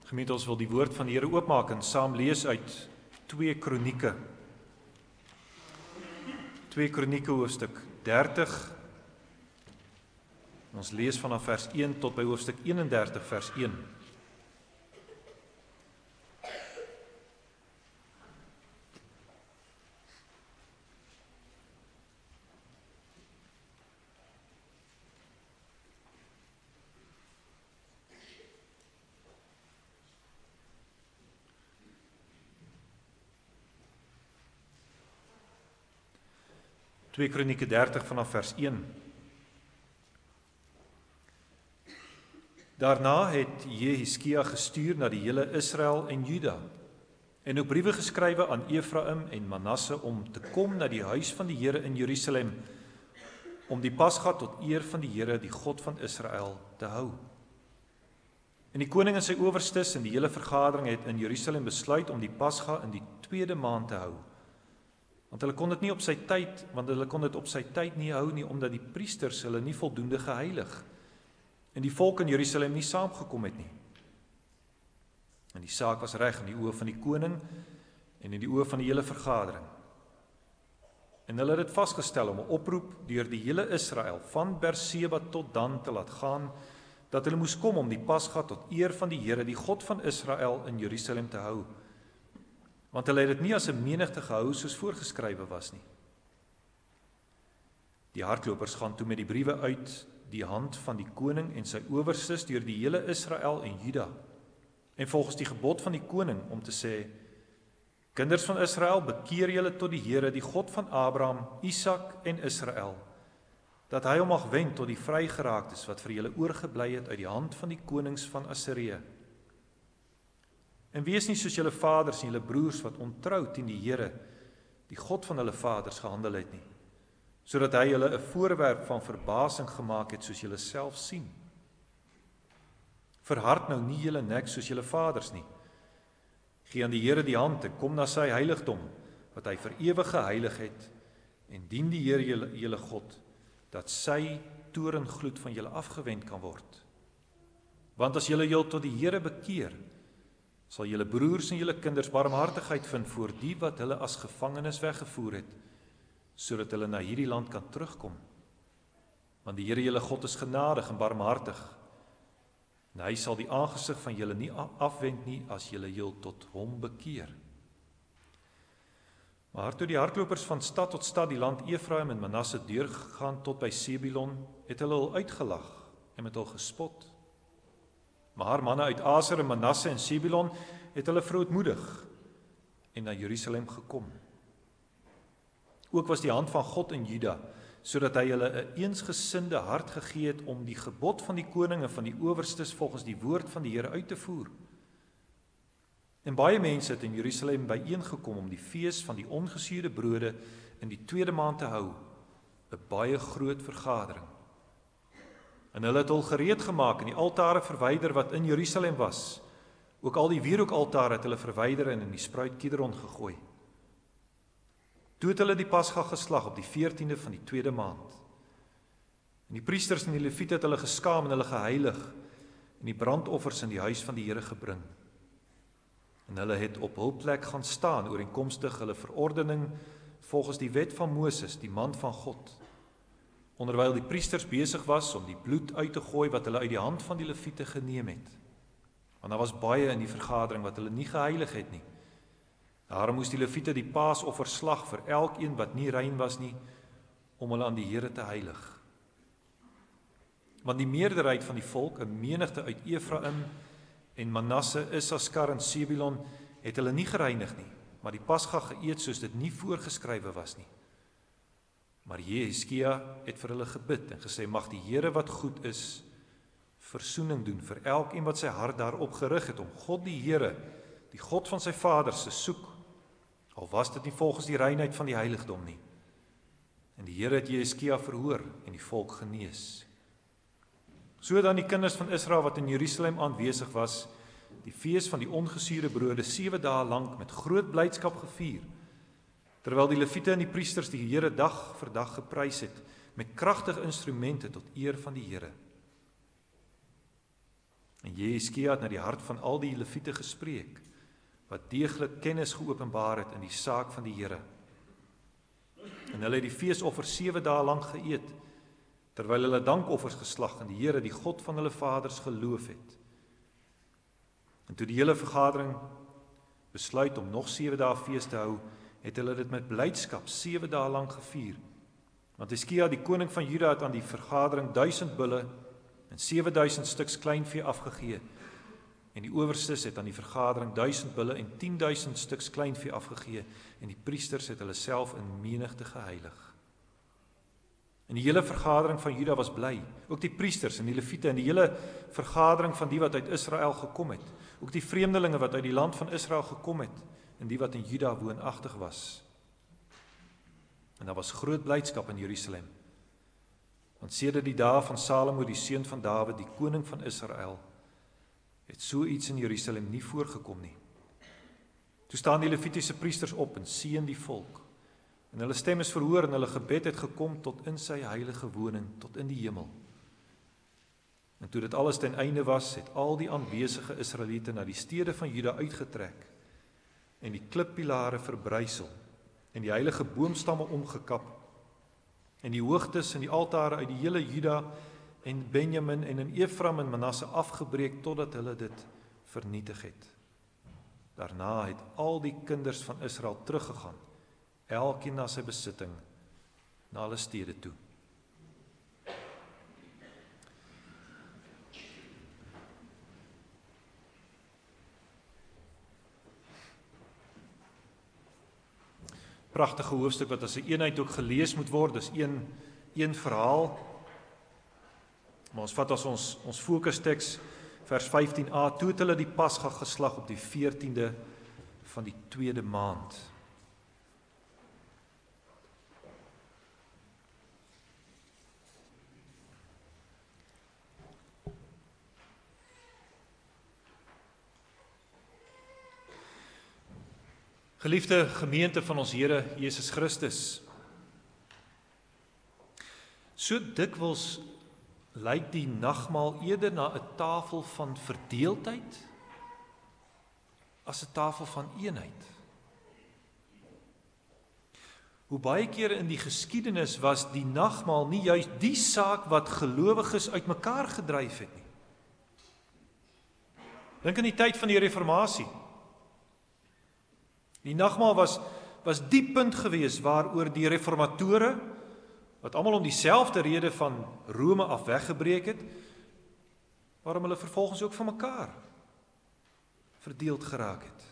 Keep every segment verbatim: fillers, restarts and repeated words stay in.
Gemeente, ons wil die woord van die Here oopmaak en saam lees uit twee Kronieke. twee Kronieke hoofstuk dertig. Ons lees vanaf vers een tot by hoofstuk eenendertig vers een. twee Kronieke dertig vanaf vers een. Daarna het Jehiskia gestuur na die hele Israel en Juda en ook briewe geskrywe aan Efraim en Manasse om te kom na die huis van die Here in Jerusalem om die Pasga tot eer van die Here, die God van Israel, te hou. En die koning en sy owerstes en die hele vergadering het in Jerusalem besluit om die Pasga in die tweede maand te hou. Want hulle kon dit nie op sy tyd, want hulle kon dit op sy tyd nie hou nie, omdat die priesters hulle nie voldoende geheilig en die volk in Jerusalem nie saamgekom het nie. En die saak was reg in die oë van die koning en in die oë van die hele vergadering. En hulle het dit vasgestel om 'n oproep deur die hele Israel van Berseba tot Dan te laat gaan, dat hulle moes kom om die Pasga tot eer van die Here, die God van Israel, in Jerusalem te hou. Want hulle het dit nie as 'n menigte gehou soos voorgeskrywe was nie. Die hardlopers gaan toe met die briewe uit die hand van die koning en sy owerstes deur die hele Israel en Juda, en volgens die gebod van die koning om te sê: Kinders van Israel, bekeer julle tot die Here, die God van Abraham, Isak en Israel, dat hy hom mag wen tot die vrygeraaktes wat vir julle oorgebly het uit die hand van die konings van Assirië. En wees nie soos julle vaders en julle broers wat ontrou teen die Here, die God van hulle vaders, gehandel het nie, sodat hy julle 'n voorwerp van verbasing gemaak het soos julle self sien. Verhard nou nie julle nek soos julle vaders nie. Gee aan die Here die hand en kom na sy heiligdom, wat hy vir ewig geheilig het, en dien die Here julle, julle God, dat sy torengloed van julle afgewend kan word. Want as julle julle tot die Here bekeer, sal julle broers en julle kinders barmhartigheid vind voor die wat hulle as gevangenes weggevoer het, sodat hulle na hierdie land kan terugkom. Want die Here julle God is genadig en barmhartig, en hy sal die aangesig van julle nie afwend nie as julle julle tot hom bekeer. Maar toe die hardlopers van stad tot stad die land Efraim en Manasse deurgegaan tot by Sebilon, het hulle hul uitgelag en met hul gespot. Maar manne uit Aser en Manasse en Sebilon het hulle verootmoedig en na Jerusalem gekom. Ook was die hand van God in Juda, sodat hy hulle 'n eensgesinde hart gegee het om die gebod van die koning en van die owerstes volgens die woord van die Here uit te voer. En baie mense het in Jerusalem byeengekom om die fees van die ongesuurde brode in die tweede maand te hou, 'n baie groot vergadering. En hulle het hul gereed gemaak en die altare verwyder wat in Jerusalem was. Ook al die wierookaltare het hulle verwyder en in die spruit Kidron gegooi. Toe het hulle die Pasga geslag op die veertiende van die tweede maand. En die priesters en die leviete het hulle geskaam en hulle geheilig en die brandoffers in die huis van die Here gebring. En hulle het op hul plek gaan staan ooreenkomstig hulle verordening volgens die wet van Moses, die man van God. Onderwyl die priesters besig was om die bloed uit te gooi wat hulle uit die hand van die leviete geneem het. Want daar was baie in die vergadering wat hulle nie geheilig het nie. Daarom moes die leviete die paasoffer slag vir elkeen wat nie rein was nie, om hulle aan die Here te heilig. Want die meerderheid van die volk, 'n menigte uit Efraim en Manasse, Issaskar en Sebilon, het hulle nie gereinig nie, maar die Pasga geëet soos dit nie voorgeskrywe was nie. Maar Jehiskia het vir hulle gebid en gesê: Mag die Here wat goed is, versoening doen vir elkeen wat sy hart daarop gerig het om God die Here, die God van sy vaders, te soek, al was dit nie volgens die reinheid van die heiligdom nie. En die Here het Jehiskia verhoor en die volk genees. So dan die kinders van Israel wat in Jerusalem aanwesig was, die fees van die ongesuurde brode sewe dae lank met groot blydskap gevier, terwyl die leviete en die priesters die Here dag vir dag geprys het, met kragtige instrumente tot eer van die Here. En En Jeskia het na die hart van al die Lewiete gespreek, wat deeglik kennis geopenbaar het in die saak van die Here. En hulle het die feesoffer sewe dae lank geëet, terwyl hulle dankoffers geslag in die Here, die God van hulle vaders, geloof het. En toe die hele vergadering besluit om nog sewe dae fees te hou, het hulle dit met blydskap sewe dae lank gevier. Want Hiskia, die koning van Juda, het aan die vergadering duisend bulle en sewe duisend stuks kleinvee afgegee. En die owerstes het aan die vergadering duisend bulle en tien duisend stuks kleinvee afgegee, en die priesters het hulle self in menigte geheilig. En die hele vergadering van Juda was bly, ook die priesters en die Lewiete en die hele vergadering van die wat uit Israel gekom het, ook die vreemdelinge wat uit die land van Israel gekom het, en die wat in Juda woonagtig was. En daar was groot blydskap in Jerusalem, want sedert die dae van Salomo, die seun van Dawid, die koning van Israel, het so iets in Jerusalem nie voorgekom nie. Toe staan die Levitiese priesters op en seën die volk, en hulle stem is verhoor en hulle gebed het gekom tot in sy heilige woning, tot in die hemel. En toe dit alles ten einde was, het al die aanwesige Israeliete na die stede van Juda uitgetrek, en die klippilare verbrysel, en die heilige boomstamme omgekap, en die hoogtes en die altare uit die hele Juda en Benjamin en in Efraim en Manasse afgebreek, totdat hulle dit vernietig het. Daarna het al die kinders van Israel teruggegaan, elkeen na sy besitting, na hulle stede toe. Pragtige hoofstuk wat as 'n eenheid ook gelees moet word, dis een, een verhaal. Maar ons vat as ons, ons fokusteks, vers vyftien a, toe het hulle die Pasga geslag op die veertiende van die tweede maand. Geliefde gemeente van ons Here Jesus Christus, so dikwels lyk die nagmaal eerder na 'n tafel van verdeeldheid as 'n tafel van eenheid. Hoe baie kere in die geskiedenis was die nagmaal nie juist die saak wat gelowiges uitmekaar gedryf het nie. Dink aan die tyd van die Reformatie. Die nagmaal was, was die punt gewees waaroor die reformatore, wat almal om dieselfde rede van Rome af weggebreek het, waarom hulle vervolgens ook van mekaar verdeeld geraak het.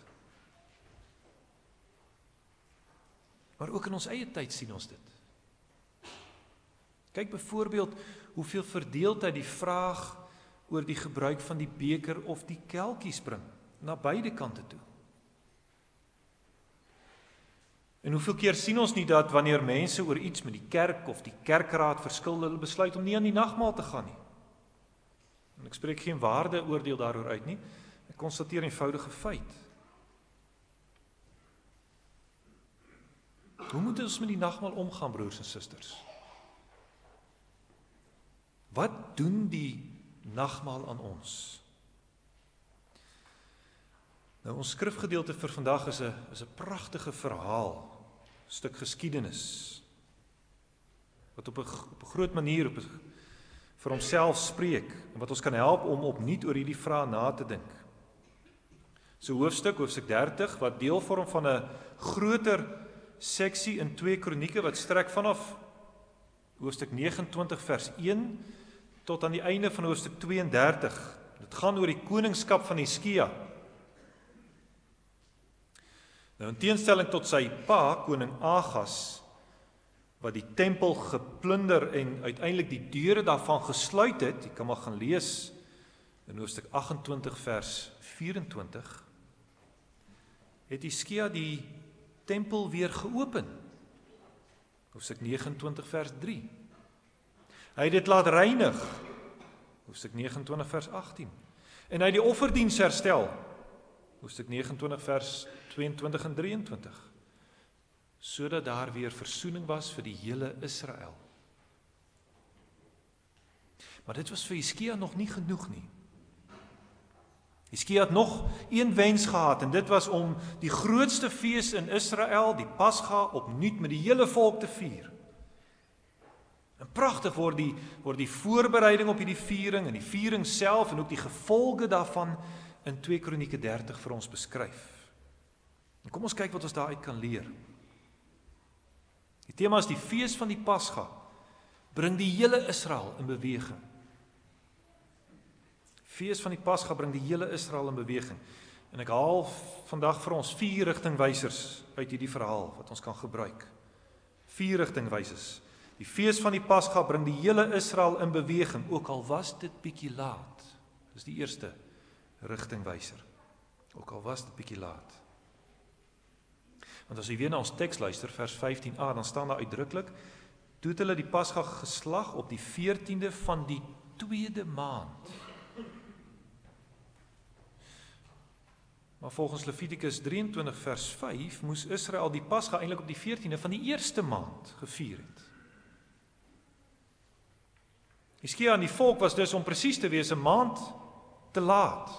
Maar ook in ons eie tyd sien ons dit. Kyk byvoorbeeld hoeveel verdeeldheid die vraag oor die gebruik van die beker of die kelkies bring, na beide kante toe. En hoeveel keer sien ons nie dat wanneer mense oor iets met die kerk of die kerkraad verskil, hulle besluit om nie aan die nagmaal te gaan nie. En ek spreek geen waarde oordeel daaroor uit nie, ek konstateer 'n eenvoudige feit. Hoe moet ons met die nagmaal omgaan, broers en susters? Wat doen die nagmaal aan ons? Nou, ons skrifgedeelte vir vandag is 'n is 'n pragtige verhaal, stuk geskiedenis, wat op 'n op 'n groot manier op 'n, vir homself spreek, en wat ons kan help om opnuut oor hierdie vraag na te dink. So hoofstuk, hoofstuk dertig, wat deel vorm van 'n groter seksie in twee kronieke, wat strek vanaf hoofstuk vyf agt nege vers een, tot aan die einde van hoofstuk twee en dertig. Dit gaan oor die koningskap van Hiskia. Nou, in teenstelling tot sy pa, koning Agas, wat die tempel geplunder en uiteindelik die deure daarvan gesluit het, jy kan maar gaan lees in hoofstuk agt en twintig vers vyf en twintig, het Hiskia die tempel weer geopen. Hoofstuk vyf nege vers drie. Hy het dit laat reinig. Hoofstuk vyf nege vers agttien. En hy het die offerdiens herstel. Hoofstuk vyf nege vers twee en twintig en drie en twintig. Sodat daar weer versoening was vir die hele Israel. Maar dit was vir Hiskia nog nie genoeg nie. Hizkia het nog een wens gehad, en dit was om die grootste fees in Israel, die Pasga, opnuut met die hele volk te vier. En pragtig word die, word die voorbereiding op hierdie viering, en die viering self, en ook die gevolge daarvan, in twee Kronieke dertig vir ons beskryf. En kom ons kyk wat ons daaruit kan leer. Die tema is die fees van die Pasga, bring die hele Israel in beweging. Fees van die Pasga bring die hele Israel in beweging. En ek haal vandag vir ons vier rigtingwysers uit hierdie verhaal wat ons kan gebruik. Vier rigtingwysers. Die fees van die Pasga bring die hele Israel in beweging, ook al was dit bietjie laat. Dis die eerste rigtingwyser. Ook al was dit bietjie laat. Want as jy weer na ons teks luister, vers vyftien a, dan staan daar uitdruklik, toe het hulle die Pasga geslag op die veertiende van die tweede maand. Maar volgens Levitikus drieëntwintig vers vyf moes Israel die Pasga eintlik op die veertiende van die eerste maand gevier het. Hizkia en die volk was dus om presies te wees 'n maand te laat.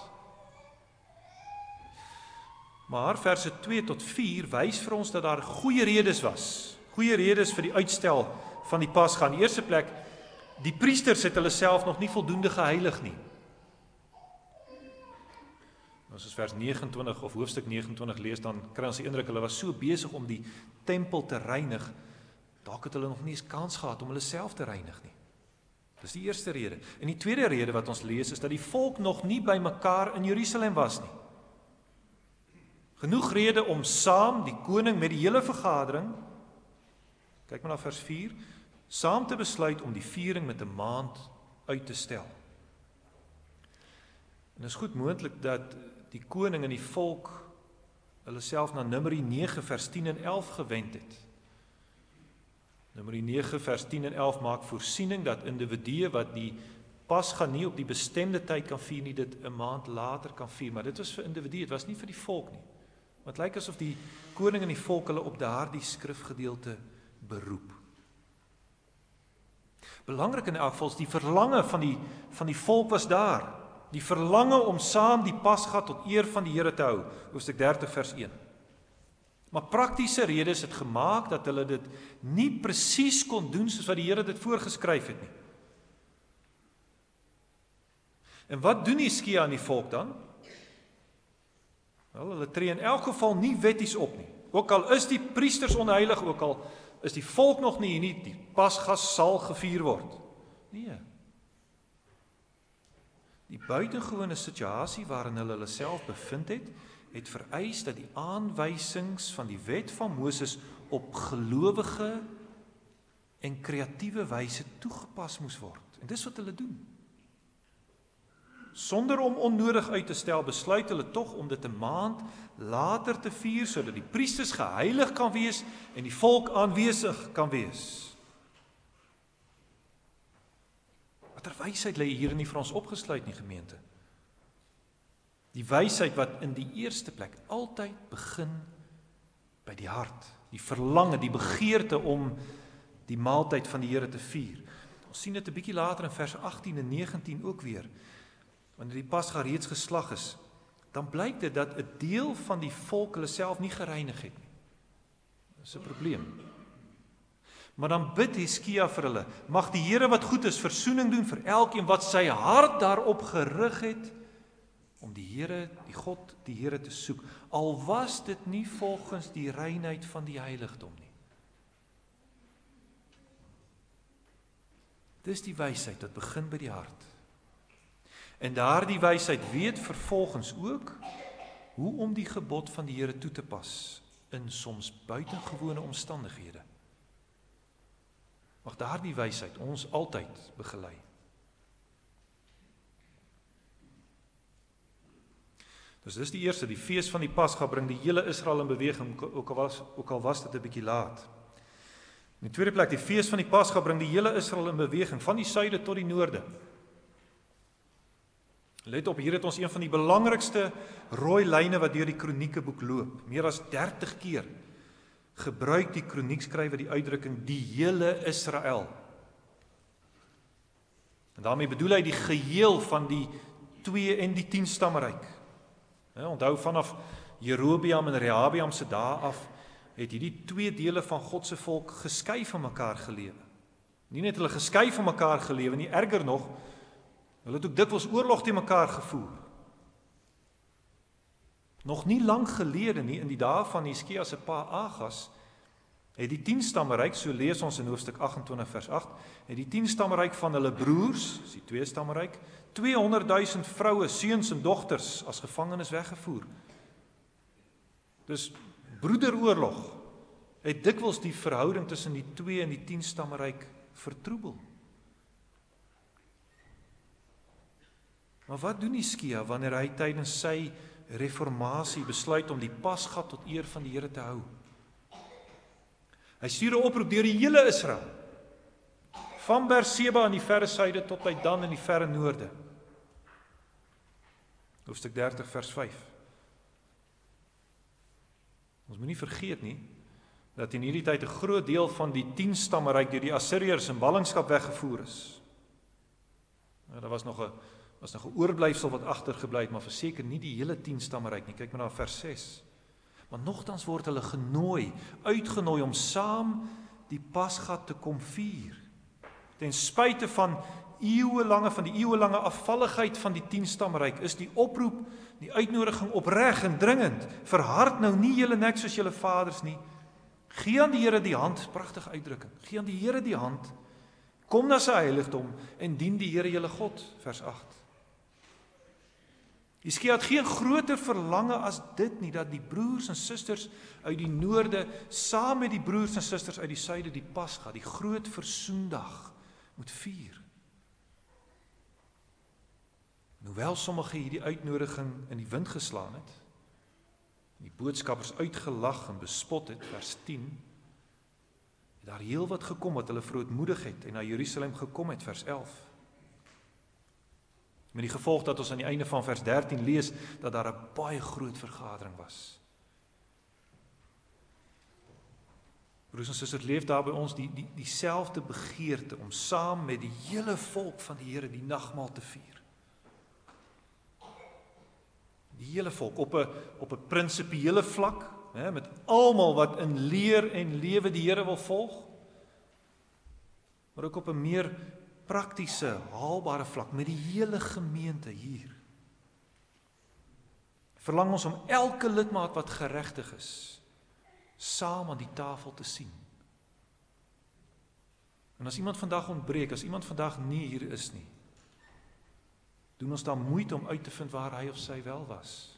Maar verse twee tot vier wys vir ons dat daar goeie redes was. Goeie redes vir die uitstel van die Pasga. In die eerste plek, die priesters het hulle self nog nie voldoende geheilig nie. As ons vers negenentwintig of hoofstuk negenentwintig lees, dan kry ons die indruk, hulle was so besig om die tempel te reinig, dalk het hulle nog nie eens kans gehad om hulle self te reinig nie. Dis die eerste rede. En die tweede rede wat ons lees, is dat die volk nog nie by mekaar in Jerusalem was nie. Genoeg rede om saam, die koning met die hele vergadering, kyk maar na vers vier, saam te besluit om die viering met 'n maand uit te stel. En dit is goed moontlik dat die koning en die volk hulle self na Numeri nege vers tien en elf gewend het. Numeri nege vers tien en elf maak voorsiening dat individue wat die Pasga nie op die bestemde tyd kan vier nie, dit 'n maand later kan vier, maar dit was vir individue, dit was nie vir die volk nie. Want het lyk asof die koning en die volk hulle op daardie skrifgedeelte beroep. Belangrik in elk geval is die verlange van die, van die volk was daar. Die verlange om saam die Pasga tot eer van die Here te hou, hoofstuk dertig vers een. Maar praktiese redes het gemaak dat hulle dit nie presies kon doen soos wat die Here dit voorgeskryf het nie. En wat doen Hizkia aan die volk dan? Wel, hulle tree in elk geval nie wetties op nie. Ook al is die priesters onheilig, ook al is die volk nog nie, nie die Pasga sal gevier word. Nee. Die buitengewone situasie waarin hulle hulle self bevind het, het vereis dat die aanwysings van die wet van Moses op gelowige en kreatiewe wyse toegepas moes word. En dis wat hulle doen. Sonder om onnodig uit te stel, besluit hulle tog om dit 'n maand later te vier, sodat die priesters geheilig kan wees en die volk aanwesig kan wees. Watter wysheid lê hier nie vir ons opgesluit nie, gemeente? Die wysheid wat in die eerste plek altyd begin by die hart, die verlange, die begeerte om die maaltyd van die Here te vier. Ons sien dit 'n bietjie later in vers agttien en negentien ook weer. Wanneer die Pasga reeds geslag is, dan blyk dit dat 'n deel van die volk hulle self nie gereinig het nie. Dis 'n probleem. Maar dan bid Hizkia vir hulle, mag die Here wat goed is versoening doen vir elkeen wat sy hart daarop gerig het om die Here, die God, die Here te soek, al was dit nie volgens die reinheid van die heiligdom nie. Dis die wysheid wat begin by die hart. En daardie wysheid weet vervolgens ook hoe om die gebod van die Here toe te pas in soms buitengewone omstandighede. Mag daardie wysheid ons altyd begelei. Dus dis die eerste, die fees van die Pasga bring die hele Israel in beweging, ook al was, ook al was dit 'n bietjie laat. In die tweede plek, die fees van die Pasga bring die hele Israel in beweging, van die suide tot die noorde. Let op, hier het ons een van die belangrikste rooi lyne wat deur die kroniekeboek loop. Meer as dertig keer gebruik die kroniekskrywer die uitdrukking die hele Israel. En daarmee bedoel hy die geheel van die twee en die tien stammeryk. Onthou vanaf Jerobeam en Rehabeam se dae af, het hierdie twee dele van God se volk geskei van mekaar gelewe. Nie net hulle geskei van mekaar gelewe nie, erger nog, hulle het ook dikwels oorlog teen mekaar gevoer. Nog nie lank gelede nie, in die dae van Hiskia se pa Agas, het die tienstammeryk, so lees ons in hoofstuk agt-en-twintig vers agt, het die tienstammeryk van hulle broers, is die twee stammeryk, tweehonderdduisend vroue, seuns en dogters as gevangenes weggevoer. Dus broederoorlog het dikwels die verhouding tussen die twee en die tienstammeryk vertroebel. Maar wat doen Hiskia wanneer hy tydens sy reformatie besluit om die Pasga tot eer van die Here te hou? Hy stuur 'n oproep deur die hele Israel, van Berseba in die verre suide tot by Dan in die verre noorde. Hoofstuk dertig vers vyf. Ons moet nie vergeet nie, dat in hierdie tyd 'n groot deel van die tienstammeryk deur die Assiriërs in ballingskap weggevoer is. Nou, daar was nog 'n was nog 'n oorblyfsel wat agtergebly het, maar verseker nie die hele tienstammeryk nie. Kyk maar na vers ses. Maar nogtans word hulle genooi, uitgenooi om saam die Pasga te kom vier. Ten spyte van eeuwelange van die eeuwelange afvalligheid van die tienstammeryk is die oproep, die uitnodiging opreg en dringend. Verhard nou nie julle nek soos julle vaders nie. Gee aan die Here die hand, pragtige uitdrukking. Gee aan die Here die hand. Kom na sy heiligdom en dien die Here julle God, vers agt. Hiskia het geen groter verlange as dit nie, dat die broers en susters uit die noorde, saam met die broers en susters uit die suide, die Pasga, die groot versoendag, moet vier. En hoewel sommige hierdie uitnodiging in die wind geslaan het, die boodskappers uitgelag en bespot het, vers tien, het daar heel wat gekom wat hulle verootmoedig het en na Jerusalem gekom het, vers elf. Met die gevolg dat ons aan die einde van vers dertien lees, dat daar 'n baie groot vergadering was. Broers en susters, leef daar by ons die, die, dieselfde begeerte om saam met die hele volk van die Here die nagmaal te vier. Die hele volk, op 'n op 'n prinsipiële vlak, hè, met almal wat in leer en lewe die Here wil volg, maar ook op 'n meer praktiese, haalbare vlak, met die hele gemeente hier. Verlang ons om elke lidmaat wat geregtig is, saam aan die tafel te sien. En as iemand vandag ontbreek, as iemand vandag nie hier is nie, doen ons dan moeite om uit te vind waar hy of sy wel was.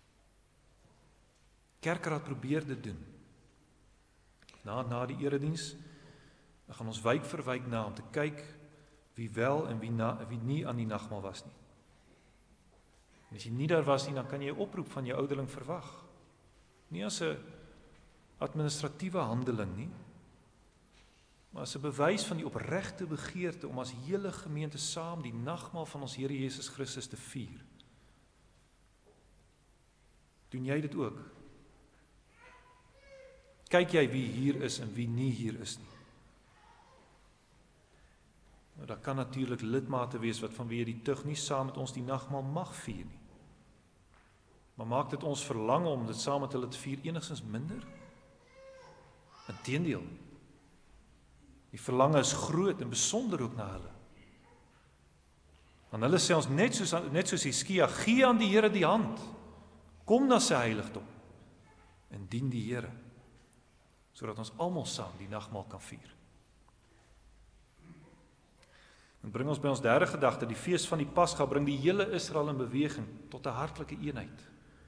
Kerkraad probeer dit doen. Na, na die erediens, dan gaan ons wyk vir wyk na om te kyk wie wel en wie, na, wie nie aan die nagmaal was nie. En as jy nie daar was nie, dan kan jy 'n oproep van jou ouderling verwag. Nie as 'n administratiewe handeling nie, maar as 'n bewys van die opregte begeerte om as hele gemeente saam die nagmaal van ons Here Jesus Christus te vier. Doen jy dit ook? Kyk jy wie hier is en wie nie hier is nie? Nou, daar kan natuurlik lidmate wees wat vanweë die tug nie saam met ons die nagmaal mag vier nie. Maar maak dit ons verlange om dit saam met hulle te vier enigstens minder? Inteendeel. Die verlange is groot en besonder ook na hulle. Want hulle sê ons net soos net soos Hiskia, gee aan die Here die hand. Kom na sy heiligdom en dien die Here, sodat ons almal saam die nagmaal kan vier. En bring ons by ons derde gedagte, die fees van die Pasga bring die hele Israel in beweging tot 'n hartlike eenheid.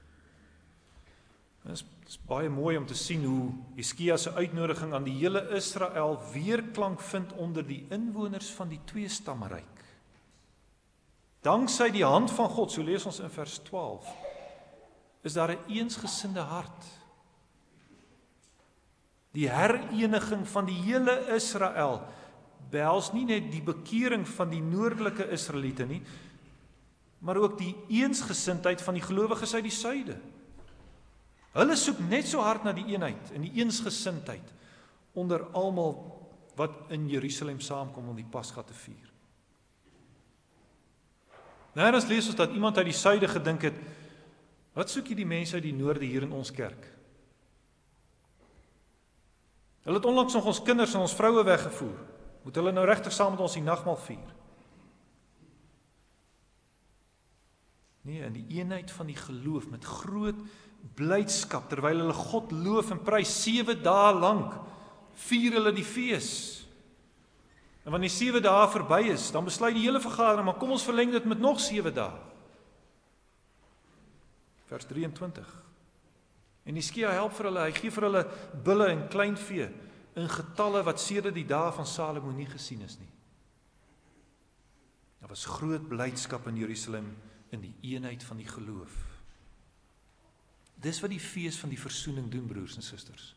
Dit is, is baie mooi om te sien hoe Hiskia se uitnodiging aan die hele Israel weerklank vind onder die inwoners van die twee stammeryk. Danksy die hand van God, so lees ons in vers twaalf, is daar 'n eensgesinde hart. Die hereniging van die hele Israel behels nie net die bekering van die noordelike Israeliete nie, maar ook die eensgesindheid van die gelowiges uit die suide. Hulle soek net so hard na die eenheid en die eensgesindheid onder almal wat in Jerusalem saamkom om die Pasga te vier. Nêrens lees ons dat iemand uit die suide gedink het, Wat soek jy die mense uit die noorde hier in ons kerk? Hulle het onlangs nog ons kinders en ons vroue weggevoer. Moet hulle nou regtig saam met ons die nagmaal vier? Nee, in die eenheid van die geloof, met groot blydskap, terwyl hulle God loof en prys, sewe dae lank, vier hulle die fees. En wanneer die sewe dae verby is, dan besluit die hele vergadering, maar kom ons verleng dit met nog sewe dae. Vers drieëntwintig. En Hizkia help vir hulle, hy gee vir hulle bulle en kleinvee, in getalle wat sedert die dae van Salomo nie gesien is nie. Daar was groot blydskap in Jerusalem, in die eenheid van die geloof. Dis wat die fees van die versoening doen, broers en susters.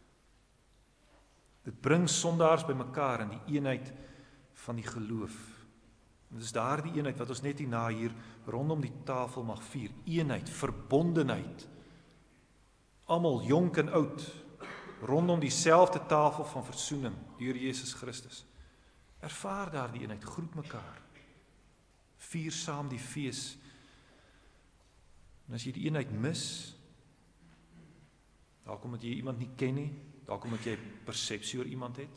Dit bring sondaars bymekaar in die eenheid van die geloof. En dis daardie eenheid wat ons net hierna hier rondom die tafel mag vier. Eenheid, verbondenheid. Almal jonk en oud, rondom dieselfde tafel van versoening deur Jesus Christus. Ervaar daardie eenheid, groet mekaar. Vier saam die fees. En as jy die eenheid mis, dalk omdat jy iemand nie ken nie, dalk omdat jy persepsie oor iemand het,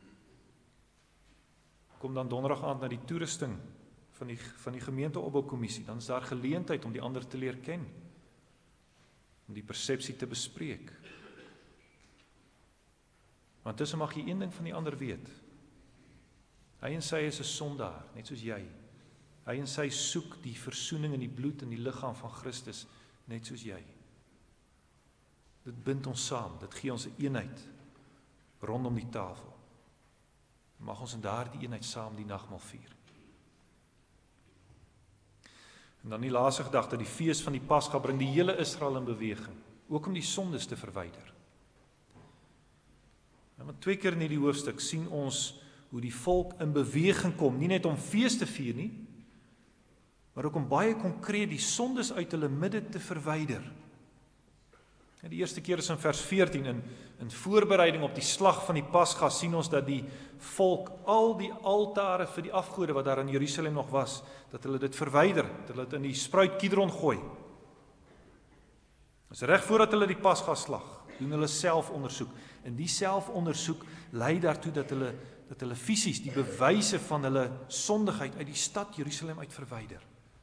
kom dan donderdag aand na die toerusting van die, van die gemeenteopboukommissie, dan is daar geleentheid om die ander te leer ken, om die persepsie te bespreek. Want tussen mag jy een ding van die ander weet, hy en sy is 'n sondaar, net soos jy. Hy en sy soek die versoening in die bloed en die liggaam van Christus, net soos jy. Dit bind ons saam, dit gee ons 'n eenheid rondom die tafel. Mag ons in daardie eenheid saam die nagmaal vier. En dan die laaste gedagte, die fees van die Pasga bring die hele Israel in beweging, ook om die sondes te verwyder. En want twee keer in hierdie hoofstuk sien ons hoe die volk in beweging kom, nie net om fees te vier nie, maar ook om baie konkreet die sondes uit hulle midde te verwyder. En die eerste keer is in vers veertien, in, in voorbereiding op die slag van die Pasga, sien ons dat die volk al die altare vir die afgode wat daar in Jerusalem nog was, dat hulle dit verwyder, dat hulle dit in die spruit Kidron gooi. Dis reg voordat hulle die Pasga slag, doen hulle selfondersoek. En die selfondersoek lei daartoe dat hulle, dat hulle fisies die bewyse van hulle sondigheid uit die stad Jerusalem uit verwyder.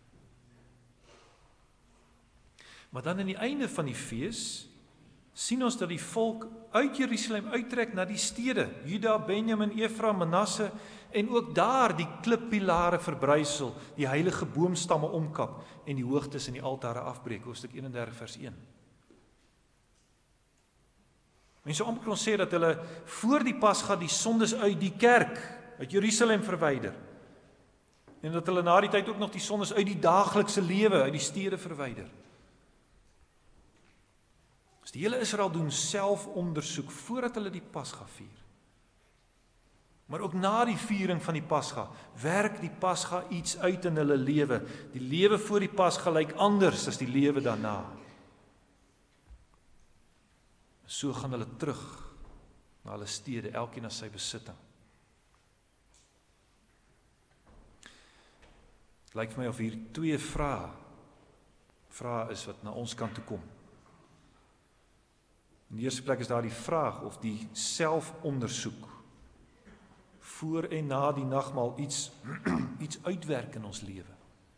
Maar dan aan die einde van die fees, sien ons dat die volk uit Jerusalem uittrek na die stede, Juda, Benjamin, Efraim, Manasse, en ook daar die klippilare verbrysel, die heilige boomstamme omkap, en die hoogtes en die altare afbreek, hoofstuk eenendertig vers een. Mense amper kon sê dat hulle voor die Pasga die sondes uit die kerk, uit Jerusalem verwyder, en dat hulle na die tyd ook nog die sondes uit die daaglikse lewe, uit die stede verwyder. Dus die hele Israel doen selfondersoek voordat hulle die Pasga vier. Maar ook na die viering van die Pasga, werk die Pasga iets uit in hulle lewe. Die lewe voor die Pasga lyk anders as die lewe daarna. So gaan hulle terug na hulle stede, elkeen na sy besitting. Het lyk vir my of hier twee vrae, vrae is wat na ons kant toe kom. In die eerste plek is daar die vraag of die selfondersoek voor en na die nagmaal iets, iets uitwerk in ons lewe.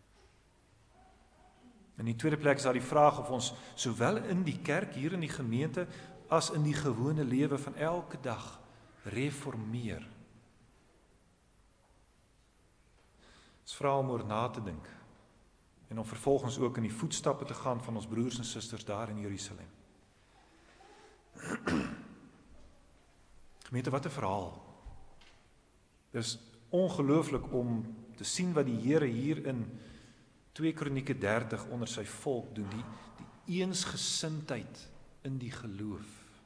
In die tweede plek is daar die vraag of ons sowel in die kerk, hier in die gemeente, as in die gewone lewe van elke dag reformeer. Dit is vra om oor na te dink en om vervolgens ook in die voetstappe te gaan van ons broers en susters daar in Jerusalem. Gemeente, wat 'n verhaal. Dit is ongelooflik om te sien wat die Here hier in twee Kronieke dertig onder sy volk doen, die, die eensgesindheid in die geloof,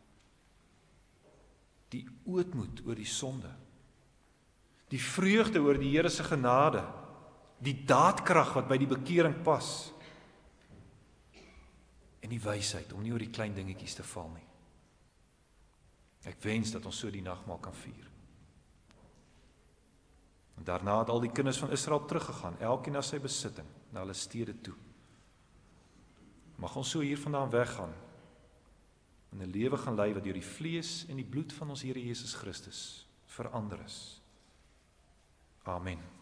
die ootmoed oor die sonde, die vreugde oor die Here se genade, die daadkrag wat by die bekering pas, en die wysheid om nie oor die klein dingetjies te val nie. Ek wens dat ons so die nagmaal kan vier. En daarna het al die kinders van Israel teruggegaan, elkeen na sy besitting, na hulle stede toe. Mag ons so hiervandaan weggaan en 'n lewe gaan lei wat deur die vlees en die bloed van ons Here Jesus Christus verander is. Amen.